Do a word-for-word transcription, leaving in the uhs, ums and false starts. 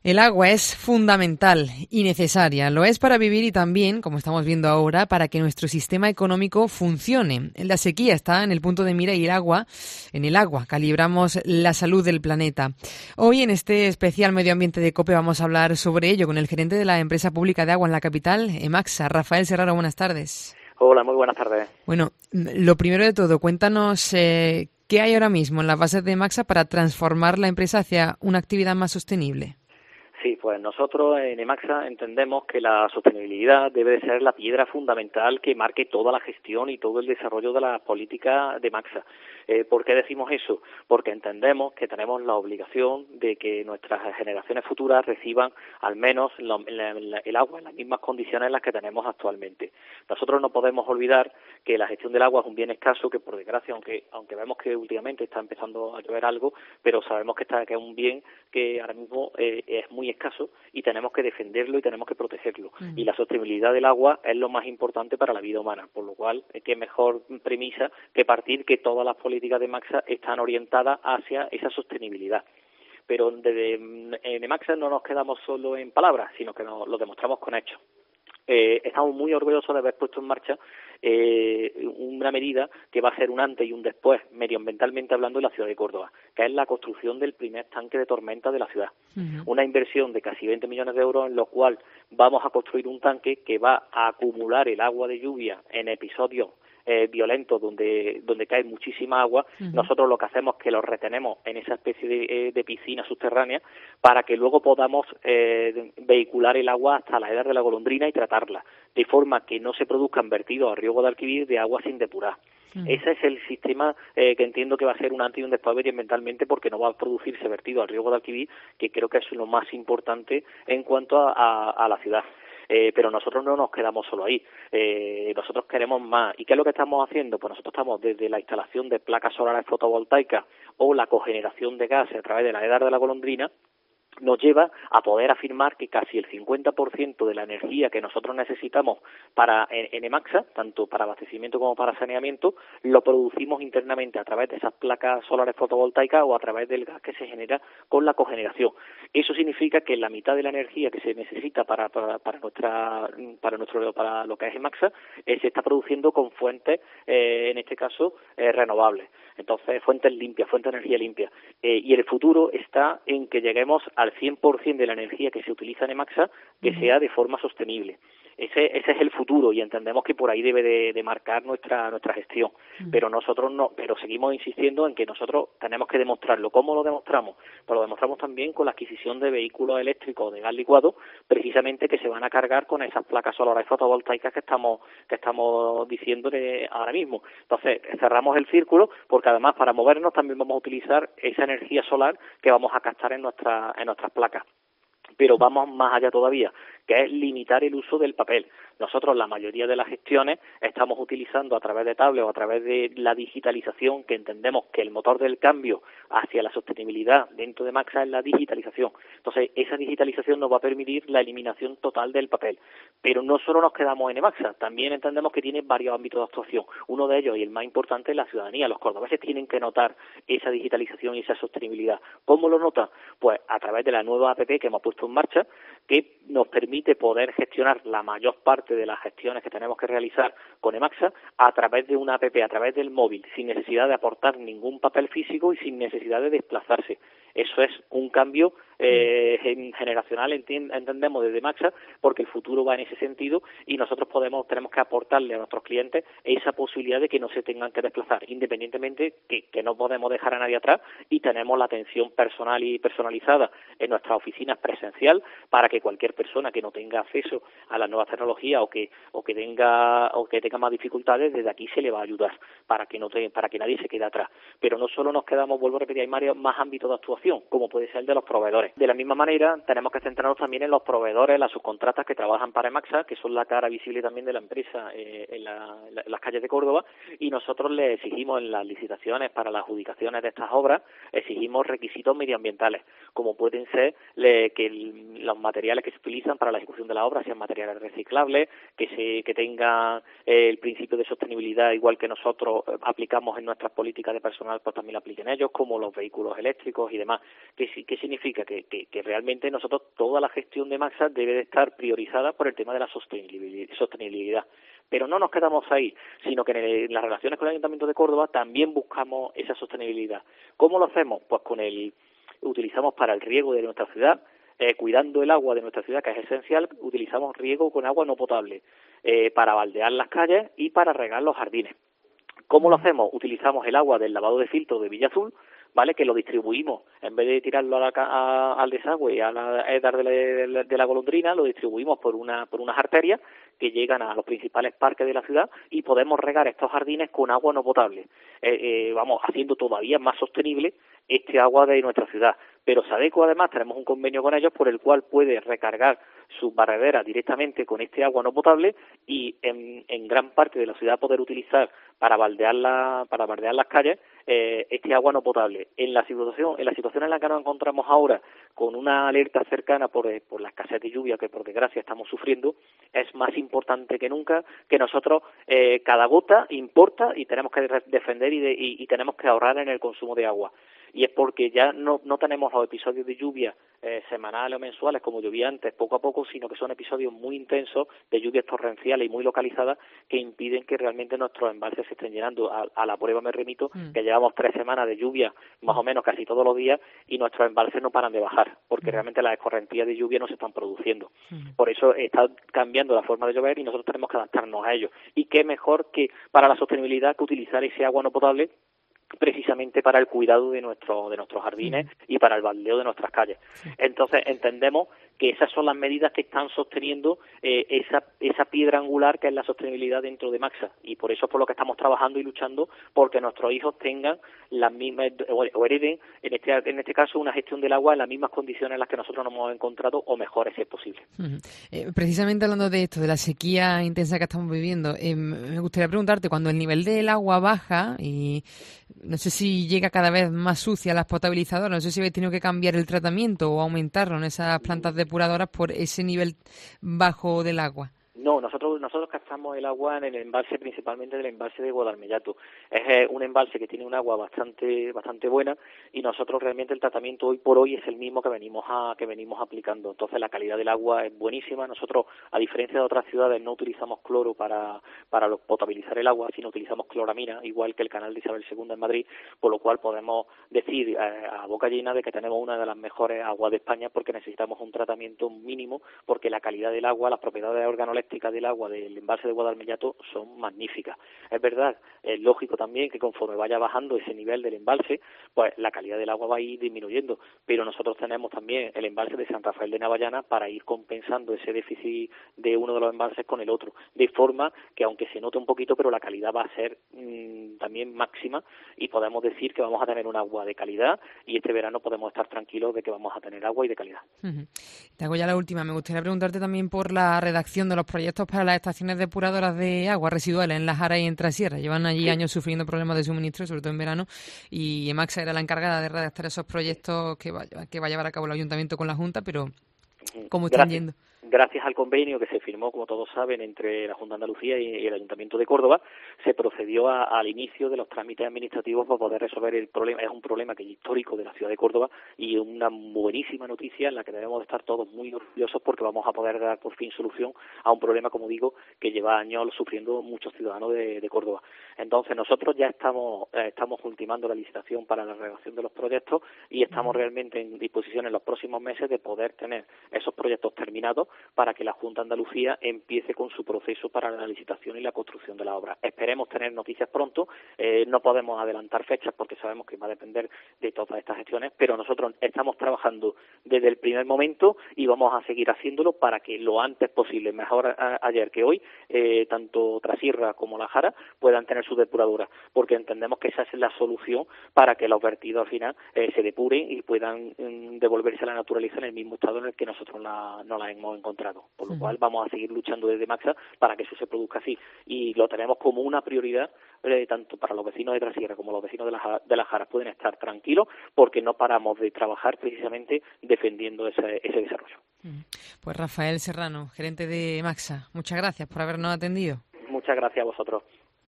El agua es fundamental y necesaria. Lo es para vivir y también, como estamos viendo ahora, para que nuestro sistema económico funcione. La sequía está en el punto de mira y el agua, en el agua, calibramos la salud del planeta. Hoy, en este especial Medio Ambiente de COPE, vamos a hablar sobre ello con el gerente de la empresa pública de agua en la capital, EMACSA, Rafael Serraro. Buenas tardes. Hola, muy buenas tardes. Bueno, lo primero de todo, cuéntanos eh, qué hay ahora mismo en la base de EMACSA para transformar la empresa hacia una actividad más sostenible. Sí, pues nosotros en EMACSA entendemos que la sostenibilidad debe de ser la piedra fundamental que marque toda la gestión y todo el desarrollo de la política de EMACSA. Eh, ¿Por qué decimos eso? Porque entendemos que tenemos la obligación de que nuestras generaciones futuras reciban al menos la, la, la, el agua en las mismas condiciones en las que tenemos actualmente. Nosotros no podemos olvidar que la gestión del agua es un bien escaso que, por desgracia, aunque aunque vemos que últimamente está empezando a llover algo, pero sabemos que, está, que es un bien que ahora mismo eh, es muy escaso y tenemos que defenderlo y tenemos que protegerlo. Mm. Y la sostenibilidad del agua es lo más importante para la vida humana, por lo cual, eh, qué mejor premisa que partir que todas las políticas de EMACSA están orientadas hacia esa sostenibilidad. Pero desde en EMACSA no nos quedamos solo en palabras, sino que nos, lo demostramos con hechos. Eh, estamos muy orgullosos de haber puesto en marcha eh, una medida que va a ser un antes y un después, medioambientalmente hablando, en la ciudad de Córdoba, que es la construcción del primer tanque de tormenta de la ciudad. Uh-huh. Una inversión de casi veinte millones de euros en lo cual vamos a construir un tanque que va a acumular el agua de lluvia en episodios Eh, violentos donde donde cae muchísima agua. Uh-huh. Nosotros lo que hacemos es que los retenemos en esa especie de, eh, de piscina subterránea para que luego podamos eh, vehicular el agua hasta la edad de la golondrina y tratarla, de forma que no se produzcan vertidos a riego de Alquivir de agua sin depurar. Uh-huh. Ese es el sistema eh, que entiendo que va a ser un antes y un después medioambientalmente, porque no va a producirse vertido al riego de Alquivir, que creo que es lo más importante en cuanto a, a, a la ciudad. Eh, pero nosotros no nos quedamos solo ahí, eh, nosotros queremos más. ¿Y qué es lo que estamos haciendo? Pues nosotros estamos desde la instalación de placas solares fotovoltaicas o la cogeneración de gas a través de la edad de la golondrina, nos lleva a poder afirmar que casi el cincuenta por ciento de la energía que nosotros necesitamos para en, en EMACSA, tanto para abastecimiento como para saneamiento, lo producimos internamente a través de esas placas solares fotovoltaicas o a través del gas que se genera con la cogeneración. Eso significa que la mitad de la energía que se necesita para para, para nuestra para nuestro para lo que es EMACSA eh, se está produciendo con fuentes, eh, en este caso, eh, renovables. Entonces, fuentes limpias, fuentes de energía limpia. Eh, y el futuro está en que lleguemos al cien por ciento de la energía que se utiliza en EMACSA, que uh-huh. sea de forma sostenible. Ese, ese es el futuro y entendemos que por ahí debe de, de marcar nuestra nuestra gestión. Uh-huh. Pero nosotros no, pero seguimos insistiendo en que nosotros tenemos que demostrarlo. ¿Cómo lo demostramos? Pues lo demostramos también con la adquisición de vehículos eléctricos de gas licuado, precisamente que se van a cargar con esas placas solares fotovoltaicas que estamos que estamos diciéndole ahora mismo. Entonces, cerramos el círculo porque además para movernos también vamos a utilizar esa energía solar que vamos a captar en nuestra en nuestras placas. Pero vamos más allá todavía, que es limitar el uso del papel. Nosotros la mayoría de las gestiones estamos utilizando a través de tablets o a través de la digitalización, que entendemos que el motor del cambio hacia la sostenibilidad dentro de EMACSA es la digitalización. Entonces, esa digitalización nos va a permitir la eliminación total del papel. Pero no solo nos quedamos en EMACSA, también entendemos que tiene varios ámbitos de actuación. Uno de ellos, y el más importante, es la ciudadanía. Los cordobeses tienen que notar esa digitalización y esa sostenibilidad. ¿Cómo lo notan? Pues a través de la nueva app que hemos puesto en marcha, que nos permite poder gestionar la mayor parte de las gestiones que tenemos que realizar con EMACSA a través de una app, a través del móvil, sin necesidad de aportar ningún papel físico y sin necesidad de desplazarse. Eso es un cambio eh, generacional, entendemos desde EMACSA, porque el futuro va en ese sentido y nosotros podemos tenemos que aportarle a nuestros clientes esa posibilidad de que no se tengan que desplazar, independientemente que, que no podemos dejar a nadie atrás y tenemos la atención personal y personalizada en nuestras oficinas presencial para que cualquier persona que no tenga acceso a las nuevas tecnologías o que o que tenga o que tenga más dificultades, desde aquí se le va a ayudar para que no te, para que nadie se quede atrás. Pero no solo nos quedamos, vuelvo a repetir, hay varios más ámbitos de actuación, como puede ser el de los proveedores. De la misma manera, tenemos que centrarnos también en los proveedores, las subcontratas que trabajan para EMACSA, que son la cara visible también de la empresa eh, en, la, en las calles de Córdoba, y nosotros le exigimos en las licitaciones para las adjudicaciones de estas obras, exigimos requisitos medioambientales, como pueden ser le, que el, los materiales que se utilizan para la ejecución de la obra sean materiales reciclables, que se que tengan eh, el principio de sostenibilidad igual que nosotros eh, aplicamos en nuestras políticas de personal, pues también lo apliquen ellos, como los vehículos eléctricos y demás. ¿Qué, qué significa? Que, que, que realmente nosotros toda la gestión de Maxa debe de estar priorizada por el tema de la sostenibilidad. Pero no nos quedamos ahí, sino que en las relaciones con el Ayuntamiento de Córdoba también buscamos esa sostenibilidad. ¿Cómo lo hacemos? Pues con el utilizamos para el riego de nuestra ciudad, eh, cuidando el agua de nuestra ciudad, que es esencial, utilizamos riego con agua no potable, eh, para baldear las calles y para regar los jardines. ¿Cómo lo hacemos? Utilizamos el agua del lavado de filtro de Villa Azul, ¿vale? Que lo distribuimos, en vez de tirarlo a la, a, al desagüe y a la edar de la, de, la, de la golondrina, lo distribuimos por una por unas arterias que llegan a los principales parques de la ciudad y podemos regar estos jardines con agua no potable. Eh, eh, vamos, haciendo todavía más sostenible este agua de nuestra ciudad. Pero Sadeco, además, tenemos un convenio con ellos por el cual puede recargar sus barrederas directamente con este agua no potable y en, en gran parte de la ciudad poder utilizar para baldear, la, para baldear las calles eh, este agua no potable. En la situación en la situación en la que nos encontramos ahora, con una alerta cercana por, eh, por la escasez de lluvia que por desgracia estamos sufriendo, es más importante que nunca que nosotros eh, cada gota importa y tenemos que defender y, de, y, y tenemos que ahorrar en el consumo de agua. Y es porque ya no, no tenemos los episodios de lluvia eh, semanales o mensuales como llovía antes, poco a poco, sino que son episodios muy intensos de lluvias torrenciales y muy localizadas que impiden que realmente nuestros embalses se estén llenando. A, a la prueba me remito mm. que llevamos tres semanas de lluvia, más o menos casi todos los días, y nuestros embalses no paran de bajar, porque mm. realmente las escorrentías de lluvia no se están produciendo. Mm. Por eso está cambiando la forma de llover y nosotros tenemos que adaptarnos a ello. Y qué mejor que para la sostenibilidad que utilizar ese agua no potable precisamente para el cuidado de nuestro de nuestros jardines sí. y para el baldeo de nuestras calles. Sí. Entonces entendemos que esas son las medidas que están sosteniendo eh, esa esa piedra angular que es la sostenibilidad dentro de Maxa, y por eso es por lo que estamos trabajando y luchando porque nuestros hijos tengan las mismas o hereden en este en este caso una gestión del agua en las mismas condiciones en las que nosotros nos hemos encontrado o mejores si es posible. Uh-huh. Eh, precisamente hablando de esto, de la sequía intensa que estamos viviendo, eh, me gustaría preguntarte, cuando el nivel del agua baja y no sé si llega cada vez más sucia a las potabilizadoras, no sé si habéis tenido que cambiar el tratamiento o aumentarlo en esas plantas depuradoras por ese nivel bajo del agua. No, nosotros nosotros captamos el agua en el embalse, principalmente del embalse de Guadalmellato. Es eh, un embalse que tiene un agua bastante bastante buena y nosotros realmente el tratamiento hoy por hoy es el mismo que venimos a que venimos aplicando. Entonces la calidad del agua es buenísima. Nosotros, a diferencia de otras ciudades, no utilizamos cloro para para potabilizar el agua, sino utilizamos cloramina, igual que el canal de Isabel segunda en Madrid, por lo cual podemos decir eh, a boca llena de que tenemos una de las mejores aguas de España porque necesitamos un tratamiento mínimo, porque la calidad del agua, las propiedades organolépticas del agua del embalse de Guadalmellato son magníficas. Es verdad, es lógico también que conforme vaya bajando ese nivel del embalse, pues la calidad del agua va a ir disminuyendo, pero nosotros tenemos también el embalse de San Rafael de Navallana para ir compensando ese déficit de uno de los embalses con el otro, de forma que aunque se note un poquito, pero la calidad va a ser mmm, también máxima y podemos decir que vamos a tener un agua de calidad y este verano podemos estar tranquilos de que vamos a tener agua y de calidad. Uh-huh. Te hago ya la última. Me gustaría preguntarte también por la redacción de los proyectos para las estaciones depuradoras de aguas residuales en La Jara y en Trasierra. Llevan allí sí. años sufriendo problemas de suministro, sobre todo en verano, y Emaxa era la encargada de redactar esos proyectos que va, que va a llevar a cabo el Ayuntamiento con la Junta, pero ¿cómo están Gracias. yendo? Gracias al convenio que se firmó, como todos saben, entre la Junta de Andalucía y el Ayuntamiento de Córdoba, se procedió a, al inicio de los trámites administrativos para poder resolver el problema. Es un problema que es histórico de la ciudad de Córdoba y una buenísima noticia en la que debemos de estar todos muy orgullosos porque vamos a poder dar por fin solución a un problema, como digo, que lleva años sufriendo muchos ciudadanos de, de Córdoba. Entonces nosotros ya estamos eh, estamos ultimando la licitación para la redacción de los proyectos y estamos realmente en disposición en los próximos meses de poder tener esos proyectos terminados para que la Junta de Andalucía empiece con su proceso para la licitación y la construcción de la obra. Esperemos tener noticias pronto, eh, no podemos adelantar fechas porque sabemos que va a depender de todas estas gestiones, pero nosotros estamos trabajando desde el primer momento y vamos a seguir haciéndolo para que lo antes posible, mejor a, ayer que hoy, eh, tanto Trasierra como La Jara puedan tener su depuradora, porque entendemos que esa es la solución para que los vertidos al final eh, se depuren y puedan mm, devolverse a la naturaleza en el mismo estado en el que nosotros la, no la hemos encontrado, por lo uh-huh. cual vamos a seguir luchando desde Maxa para que eso se produzca así y lo tenemos como una prioridad eh, tanto para los vecinos de Trasierra como los vecinos de la, de las Jaras pueden estar tranquilos porque no paramos de trabajar precisamente defendiendo ese, ese desarrollo. Pues Rafael Serrano, gerente de Emaxa, muchas gracias por habernos atendido. Muchas gracias a vosotros.